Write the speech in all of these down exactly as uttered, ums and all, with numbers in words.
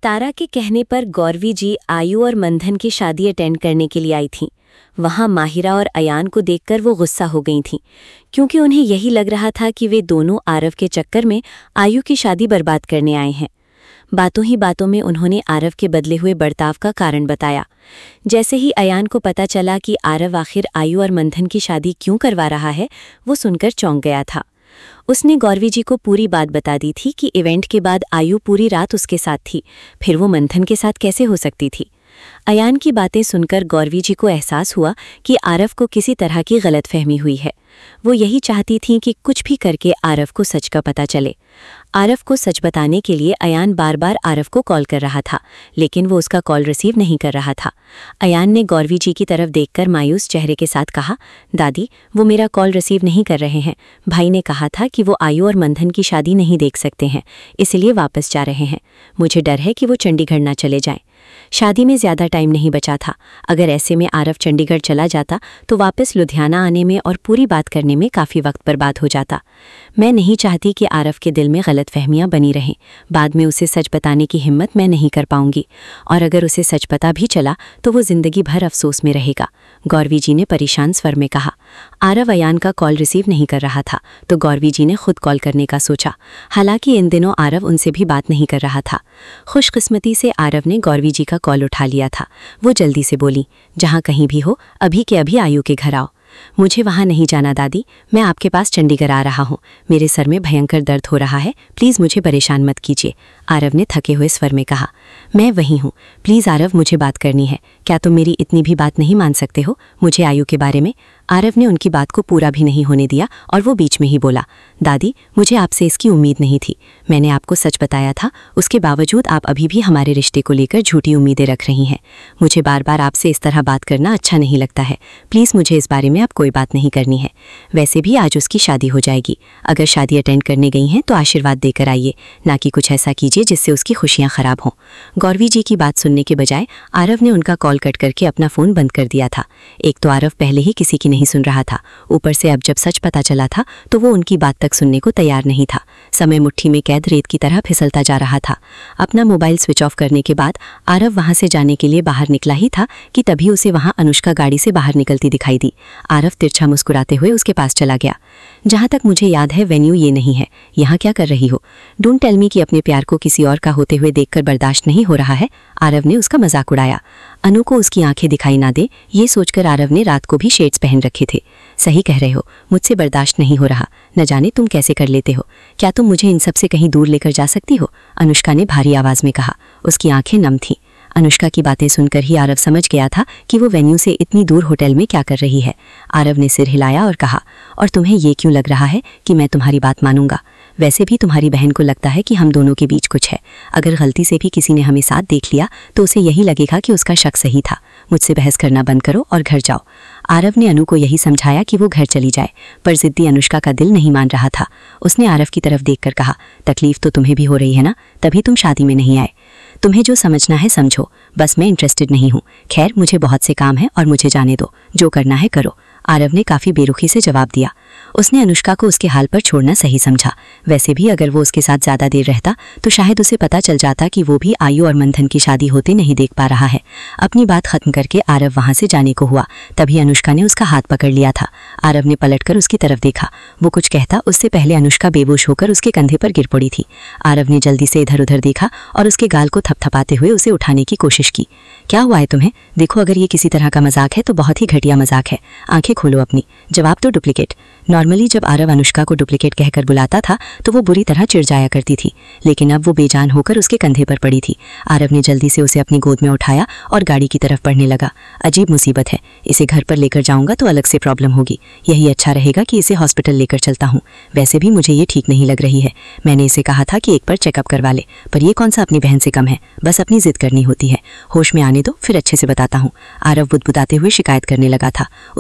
तारा के कहने पर गौरवी जी आयु और मंथन की शादी अटेंड करने के लिए आई थीं। वहां माहिरा और अयान को देखकर वो गुस्सा हो गई थीं, क्योंकि उन्हें यही लग रहा था कि वे दोनों आरव के चक्कर में आयु की शादी बर्बाद करने आए हैं। बातों ही बातों में उन्होंने आरव के बदले हुए बर्ताव का कारण बताया। जैसे ही अयान को पता चला कि आरव आखिर आयु और मंथन की शादी क्यों करवा रहा है, वो सुनकर चौंक गया था। उसने गौरवी जी को पूरी बात बता दी थी कि इवेंट के बाद आयु पूरी रात उसके साथ थी, फिर वो मंथन के साथ कैसे हो सकती थी। अयान की बातें सुनकर गौरवी जी को एहसास हुआ कि आरव को किसी तरह की गलतफहमी हुई है। वो यही चाहती थीं कि कुछ भी करके आरव को सच का पता चले। आरव को सच बताने के लिए अयान बार बार आरव को कॉल कर रहा था, लेकिन वो उसका कॉल रिसीव नहीं कर रहा था। अयान ने गौरवी जी की तरफ देखकर मायूस चेहरे के साथ कहा, दादी, वो मेरा कॉल रिसीव नहीं कर रहे हैं। भाई ने कहा था कि वो आयु और मंथन की शादी नहीं देख सकते हैं, इसलिए वापस जा रहे हैं। मुझे डर है कि वो चंडीगढ़ ना चले जाएं। शादी में ज़्यादा टाइम नहीं बचा था। अगर ऐसे में आरव चंडीगढ़ चला जाता तो वापस लुधियाना आने में और पूरी बात करने में काफ़ी वक्त बर्बाद हो जाता। मैं नहीं चाहती कि आरव के दिल में गलतफहमियां बनी रहें। बाद में उसे सच बताने की हिम्मत मैं नहीं कर पाऊंगी, और अगर उसे सच पता भी चला तो वो जिंदगी भर अफसोस में रहेगा, गौरवी जी ने परेशान स्वर में कहा। आरव अयान का कॉल रिसीव नहीं कर रहा था तो गौरवी जी ने खुद कॉल करने का सोचा। हालांकि इन दिनों आरव उनसे भी बात नहीं कर रहा था। खुशकिस्मती से आरव ने गौरवी जी का कॉल उठा लिया था। वो जल्दी से बोली, जहाँ कहीं भी हो अभी के अभी आयु के घर आओ। मुझे वहाँ नहीं जाना दादी, मैं आपके पास चंडीगढ़ आ रहा हूँ। मेरे सर में भयंकर दर्द हो रहा है, प्लीज़ मुझे परेशान मत कीजिए, आरव ने थके हुए स्वर में कहा। मैं वहीं हूँ, प्लीज़ आरव, मुझे बात करनी है। क्या तुम मेरी इतनी भी बात नहीं मान सकते हो मुझे आयु के बारे में? आरव ने उनकी बात को पूरा भी नहीं होने दिया और वो बीच में ही बोला, दादी, मुझे आपसे इसकी उम्मीद नहीं थी। मैंने आपको सच बताया था, उसके बावजूद आप अभी भी हमारे रिश्ते को लेकर झूठी उम्मीदें रख रही हैं। मुझे बार बार आपसे इस तरह बात करना अच्छा नहीं लगता है। प्लीज़ मुझे इस बारे में अब कोई बात नहीं करनी है। वैसे भी आज उसकी शादी हो जाएगी। अगर शादी अटेंड करने गई हैं तो आशीर्वाद देकर आइए, ना कि कुछ ऐसा कीजिए जिससे उसकी खुशियाँ खराब हों। गौरवी जी की बात सुनने के बजाय आरव ने उनका कॉल कट करके अपना फ़ोन बंद कर दिया था। एक तो आरव पहले ही किसी की नहीं सुन रहा था, ऊपर से अब जब सच पता चला था तो वो उनकी बात तक सुनने को तैयार नहीं था। समय मुट्ठी में कैद रेत की तरह फिसलता जा रहा था। अपना मोबाइल स्विच ऑफ करने के बाद आरव वहां से जाने के लिए बाहर निकला ही था कि तभी उसे वहां अनुष्का गाड़ी से बाहर निकलती दिखाई दी। आरव तिरछा मुस्कुराते हुए उसके पास चला गया। जहां तक मुझे याद है वेन्यू ये नहीं है, यहाँ क्या कर रही हो? डोंट टेल मी कि अपने प्यार को किसी और का होते हुए देखकर बर्दाश्त नहीं हो रहा है, आरव ने उसका मजाक उड़ाया। अनु को उसकी आंखें दिखाई ना दे, ये सोचकर आरव ने रात को भी शेड्स पहन रखे थे। सही कह रहे हो, मुझसे बर्दाश्त नहीं हो रहा। न जाने तुम कैसे कर लेते हो। क्या तुम मुझे इन सब से कहीं दूर लेकर जा सकती हो? अनुष्का ने भारी आवाज में कहा। उसकी आंखें नम थीं। अनुष्का की बातें सुनकर ही आरव समझ गया था कि वो वेन्यू से इतनी दूर होटल में क्या कर रही है। आरव ने सिर हिलाया और कहा, और तुम्हें ये क्यों लग रहा है कि मैं तुम्हारी बात मानूंगा? वैसे भी तुम्हारी बहन को लगता है कि हम दोनों के बीच कुछ है। अगर गलती से भी किसी ने हमें साथ देख लिया तो उसे यही लगेगा कि उसका शक सही था। मुझसे बहस करना बंद करो और घर जाओ। आरव ने अनु को यही समझाया कि वो घर चली जाए, पर जिद्दी अनुष्का का दिल नहीं मान रहा था। उसने आरव की तरफ देखकर कहा, तकलीफ तो तुम्हें भी हो रही है ना, तभी तुम शादी में नहीं आए। तुम्हें जो समझना है समझो, बस मैं इंटरेस्टेड नहीं हूँ। खैर, मुझे बहुत से काम है और मुझे जाने दो, जो करना है करो, आरव ने काफ़ी बेरुखी से जवाब दिया। उसने अनुष्का को उसके हाल पर छोड़ना सही समझा। वैसे भी अगर वो उसके साथ ज़्यादा देर रहता तो शायद उसे पता चल जाता कि वो भी आयु और मंथन की शादी होते नहीं देख पा रहा है। अपनी बात खत्म करके आरव वहाँ से जाने को हुआ, तभी अनुष्का ने उसका हाथ पकड़ लिया था। आरव ने पलटकर उसकी तरफ देखा। वो कुछ कहता उससे पहले अनुष्का बेबोश होकर उसके कंधे पर गिर पड़ी थी। आरव ने जल्दी से इधर उधर देखा और उसके गाल को थपथपाते हुए उसे उठाने की कोशिश की। क्या हुआ है तुम्हें? देखो, अगर ये किसी तरह का मजाक है तो बहुत ही घटिया मजाक है। आंखें खोलो अपनी। जवाब तो डुप्लीकेट। नॉर्मली जब आरव अनुष्का को डुप्लीकेट कहकर बुलाता था तो वो बुरी तरह चिढ़ जाया करती थी, लेकिन अब वो बेजान होकर उसके कंधे पर पड़ी थी। आरव ने जल्दी से उसे अपनी गोद में उठाया और गाड़ी की तरफ बढ़ने लगा। अजीब मुसीबत है, इसे घर पर लेकर जाऊंगा तो अलग से प्रॉब्लम होगी। यही अच्छा रहेगा कि इसे हॉस्पिटल लेकर चलता हूँ। वैसे भी मुझे ये ठीक नहीं लग रही है। मैंने इसे कहा था कि एक बार चेकअप करवा ले, पर ये कौन सा अपनी बहन से कम है। बस अपनी जिद करनी होती है। होश में आने दो, फिर अच्छे से बताता हूँ। आरव बुदबुदाते हुए शिकायत करने लगा था। उसने अनुष्का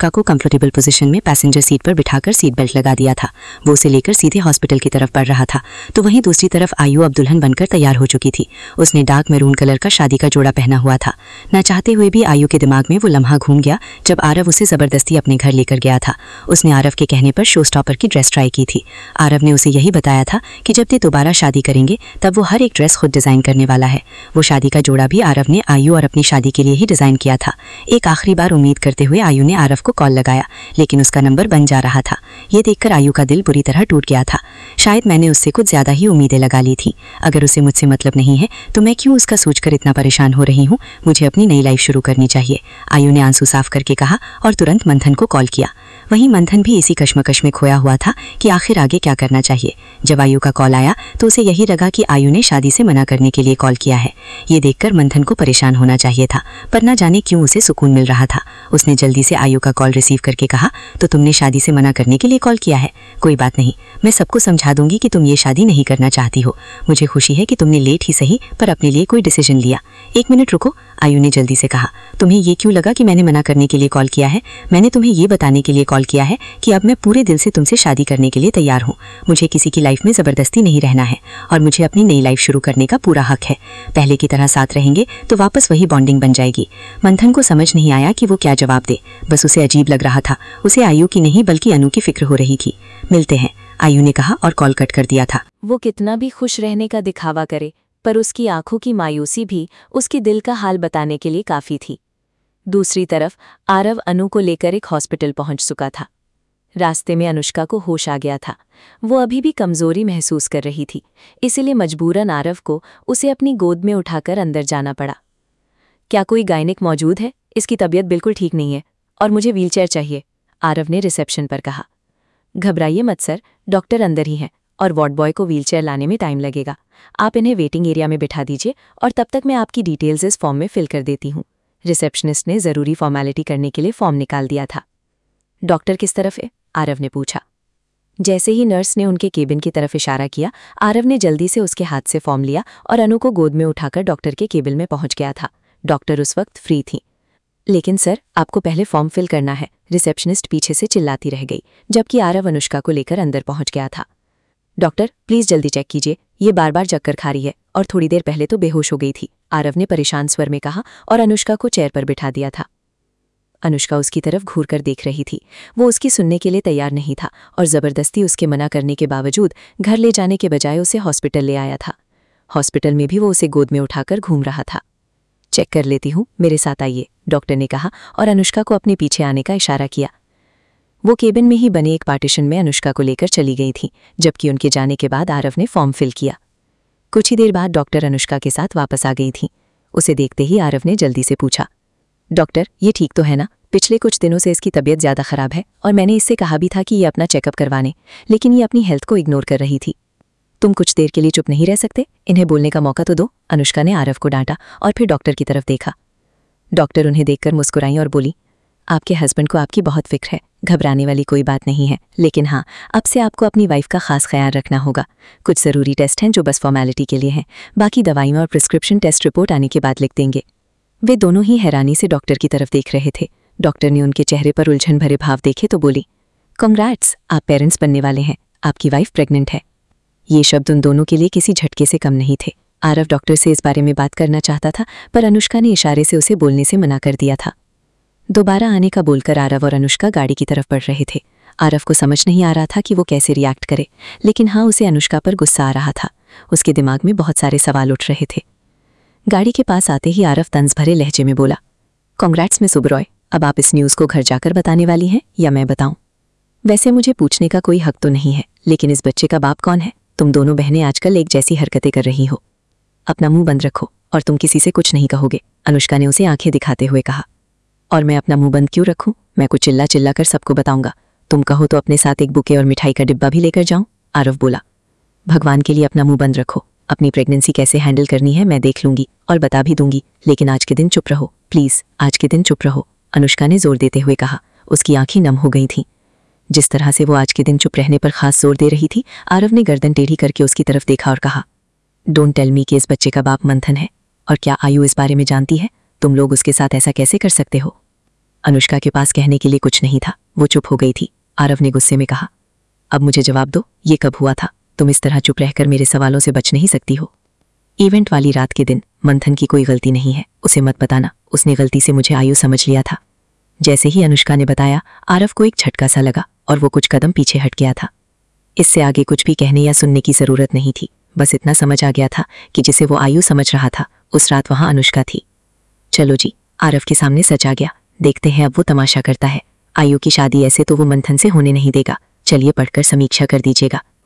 अनुष्का को कंफर्टेबल पोजीशन में पैसेंजर सीट पर बिठाकर सीट बेल्ट लगा दिया था। वो उसे लेकर सीधे हॉस्पिटल की तरफ बढ़ रहा था, तो वहीं दूसरी तरफ आयु अब दुल्हन बनकर तैयार हो चुकी थी। उसने डार्क मैरून कलर का शादी का जोड़ा पहना हुआ था। न चाहते हुए भी आयु के दिमाग में वो लम्हा घूम गया जब आरव उसे जबरदस्ती अपने घर लेकर गया था। उसने आरव के कहने पर शो स्टॉपर की ड्रेस ट्राई की थी। आरव ने उसे यही बताया था कि जब ते दोबारा शादी करेंगे तब वो हर एक ड्रेस खुद डिजाइन करने वाला है। वो शादी का जोड़ा भी आरव ने आयु और अपनी शादी के लिए ही डिजाइन किया था। एक आखिरी बार उम्मीद करते हुए आयु ने आरव को कॉल लगाया, लेकिन उसका नंबर बन जा रहा था। ये देखकर आयु का दिल बुरी तरह टूट गया था। शायद मैंने उससे कुछ ज्यादा ही उम्मीदें लगा ली थी। अगर उसे मुझसे मतलब नहीं है तो मैं क्यों उसका सोचकर इतना परेशान हो रही हूँ। मुझे अपनी नई लाइफ शुरू करनी चाहिए, आयु ने आंसू साफ करके कहा और तुरंत मंथन को कॉल किया। वहीं मंथन भी इसी कश्मकश में खोया हुआ था कि आखिर आगे क्या करना चाहिए। जब आयु का कॉल आया तो उसे यही लगा कि आयु ने शादी से मना करने के लिए कॉल किया है। ये देखकर मंथन को परेशान होना चाहिए था, पर न जाने क्यों उसे सुकून मिल रहा था। उसने जल्दी से आयु का कॉल रिसीव करके कहा, तो तुमने शादी से मना करने के लिए कॉल किया है? कोई बात नहीं, मैं सबको समझा दूंगी कि तुम ये शादी नहीं करना चाहती हो। मुझे खुशी है कि तुमने लेट ही सही पर अपने लिए कोई डिसीजन लिया। एक मिनट रुको, आयु ने जल्दी से कहा। तुम्हें ये क्यों लगा कि मैंने मना करने के लिए कॉल किया है? मैंने तुम्हें ये बताने के लिए कॉल किया है कि अब मैं पूरे दिल से तुमसे शादी करने के लिए तैयार हूँ। मुझे किसी की लाइफ में जबरदस्ती नहीं रहना है और मुझे अपनी नई लाइफ शुरू करने का पूरा हक है। पहले की तरह साथ रहेंगे तो वापस वही बॉन्डिंग बन जाएगी। मंथन को समझ नहीं आया कि वो क्या जवाब दे, बस उसे अजीब लग रहा था। उसे आयु की नहीं बल्कि अनु की फिक्र हो रही थी। मिलते हैं, आयु ने कहा और कॉल कट कर दिया था। वो कितना भी खुश रहने का दिखावा करे, पर उसकी आंखों की मायूसी भी उसके दिल का हाल बताने के लिए काफी थी। दूसरी तरफ आरव अनु को लेकर एक हॉस्पिटल पहुंच चुका था। रास्ते में अनुष्का को होश आ गया था। वो अभी भी कमजोरी महसूस कर रही थी, इसलिए मजबूरन आरव को उसे अपनी गोद में उठाकर अंदर जाना पड़ा। क्या कोई गायनिक मौजूद है? इसकी तबीयत बिल्कुल ठीक नहीं है और मुझे व्हीलचेयर चाहिए, आरव ने रिसेप्शन पर कहा। घबराइए मत सर, डॉक्टर अंदर ही हैं और वार्ड बॉय को व्हीलचेयर लाने में टाइम लगेगा। आप इन्हें वेटिंग एरिया में बिठा दीजिए और तब तक मैं आपकी डिटेल्स इस फॉर्म में फिल कर देती हूँ। रिसेप्शनिस्ट ने ज़रूरी फॉर्मेलिटी करने के लिए फॉर्म निकाल दिया था। डॉक्टर किस तरफ है? आरव ने पूछा। जैसे ही नर्स ने उनके केबिन की तरफ इशारा किया, आरव ने जल्दी से उसके हाथ से फॉर्म लिया और अनु को गोद में उठाकर डॉक्टर के केबिन में पहुंच गया था। डॉक्टर उस वक्त फ्री थी। लेकिन सर, आपको पहले फॉर्म फिल करना है, रिसेप्शनिस्ट पीछे से चिल्लाती रह गई, जबकि आरव अनुष्का को लेकर अंदर पहुंच गया था। डॉक्टर प्लीज जल्दी चेक कीजिए, ये बार बार चक्कर खा रही है और थोड़ी देर पहले तो बेहोश हो गई थी, आरव ने परेशान स्वर में कहा और अनुष्का को चेयर पर बिठा दिया था। अनुष्का उसकी तरफ घूर कर देख रही थी। वो उसकी सुनने के लिए तैयार नहीं था और जबरदस्ती उसके मना करने के बावजूद घर ले जाने के बजाय उसे हॉस्पिटल ले आया था। हॉस्पिटल में भी वो उसे गोद में उठाकर घूम रहा था। चेक कर लेती हूँ, मेरे साथ आइए, डॉक्टर ने कहा और अनुष्का को अपने पीछे आने का इशारा किया। वो केबिन में ही बने एक पार्टीशन में अनुष्का को लेकर चली गई थी, जबकि उनके जाने के बाद आरव ने फॉर्म फिल किया। कुछ ही देर बाद डॉक्टर अनुष्का के साथ वापस आ गई थी। उसे देखते ही आरव ने जल्दी से पूछा, डॉक्टर ये ठीक तो है ना? पिछले कुछ दिनों से इसकी तबीयत ज़्यादा ख़राब है और मैंने इससे कहा भी था कि ये अपना चेकअप करवाने, लेकिन ये अपनी हेल्थ को इग्नोर कर रही थी। तुम कुछ देर के लिए चुप नहीं रह सकते? इन्हें बोलने का मौका तो दो, अनुष्का ने आरव को डांटा और फिर डॉक्टर की तरफ देखा। डॉक्टर उन्हें देखकर मुस्कुराई और बोली, आपके हस्बैंड को आपकी बहुत फिक्र है, घबराने वाली कोई बात नहीं है, लेकिन हाँ, अब से आपको अपनी वाइफ का खास ख्याल रखना होगा। कुछ ज़रूरी टेस्ट हैं जो बस फॉर्मेलिटी के लिए हैं, बाकी दवाइयों और प्रिस्क्रिप्शन टेस्ट रिपोर्ट आने के बाद लिख देंगे। वे दोनों ही हैरानी से डॉक्टर की तरफ देख रहे थे। डॉक्टर ने उनके चेहरे पर उलझन भरे भाव देखे तो बोली, कांग्रेट्स, आप पेरेंट्स बनने वाले हैं, आपकी वाइफ प्रेग्नेंट है। ये शब्द उन दोनों के लिए किसी झटके से कम नहीं थे। आरव डॉक्टर से इस बारे में बात करना चाहता था, पर अनुष्का ने इशारे से उसे बोलने से मना कर दिया था। दोबारा आने का बोलकर आरव और अनुष्का गाड़ी की तरफ बढ़ रहे थे। आरव को समझ नहीं आ रहा था कि वो कैसे रिएक्ट करे, लेकिन हाँ, उसे अनुष्का पर गुस्सा आ रहा था। उसके दिमाग में बहुत सारे सवाल उठ रहे थे। गाड़ी के पास आते ही आरव तंज भरे लहजे में बोला, कांग्रेट्स मिस ओबरॉय, अब आप इस न्यूज़ को घर जाकर बताने वाली हैं या मैं बताऊं? वैसे मुझे पूछने का कोई हक तो नहीं है, लेकिन इस बच्चे का बाप कौन है? तुम दोनों बहनें आजकल एक जैसी हरकतें कर रही हो। अपना मुंह बंद रखो और तुम किसी से कुछ नहीं कहोगे, अनुष्का ने उसे आंखें दिखाते हुए कहा। और मैं अपना मुंह बंद क्यों रखूं? मैं कुछ चिल्ला चिल्ला कर सबको बताऊंगा। तुम कहो तो अपने साथ एक बुके और मिठाई का डिब्बा भी लेकर जाऊं? आरव बोला। भगवान के लिए अपना मुंह बंद रखो। अपनी प्रेगनेंसी कैसे हैंडल करनी है मैं देख लूंगी और बता भी दूंगी, लेकिन आज के दिन चुप रहो, प्लीज आज के दिन चुप रहो, अनुष्का ने जोर देते हुए कहा। उसकी आंखें नम हो गई थीं। जिस तरह से वो आज के दिन चुप रहने पर खास जोर दे रही थी, आरव ने गर्दन टेढ़ी करके उसकी तरफ देखा और कहा, डोंट टेल मी कि इस बच्चे का बाप मंथन है। और क्या आयु इस बारे में जानती है? तुम लोग उसके साथ ऐसा कैसे कर सकते हो? अनुष्का के पास कहने के लिए कुछ नहीं था, वो चुप हो गई थी। आरव ने गुस्से में कहा, अब मुझे जवाब दो, ये कब हुआ था? तुम इस तरह चुप रहकर मेरे सवालों से बच नहीं सकती हो। इवेंट वाली रात के दिन मंथन की कोई गलती नहीं है, उसे मत बताना। उसने गलती से मुझे आयु समझ लिया था। जैसे ही अनुष्का ने बताया, आरव को एक झटका सा लगा और वो कुछ कदम पीछे हट गया था। इससे आगे कुछ भी कहने या सुनने की जरूरत नहीं थी। बस इतना समझ आ गया था कि जिसे वो आयु समझ रहा था, उस रात वहां अनुष्का थी। चलो जी, आरव के सामने सच आ गया। देखते हैं अब वो तमाशा करता है। आयु की शादी ऐसे तो वो मंथन से होने नहीं देगा। चलिए पढ़कर समीक्षा कर दीजिएगा।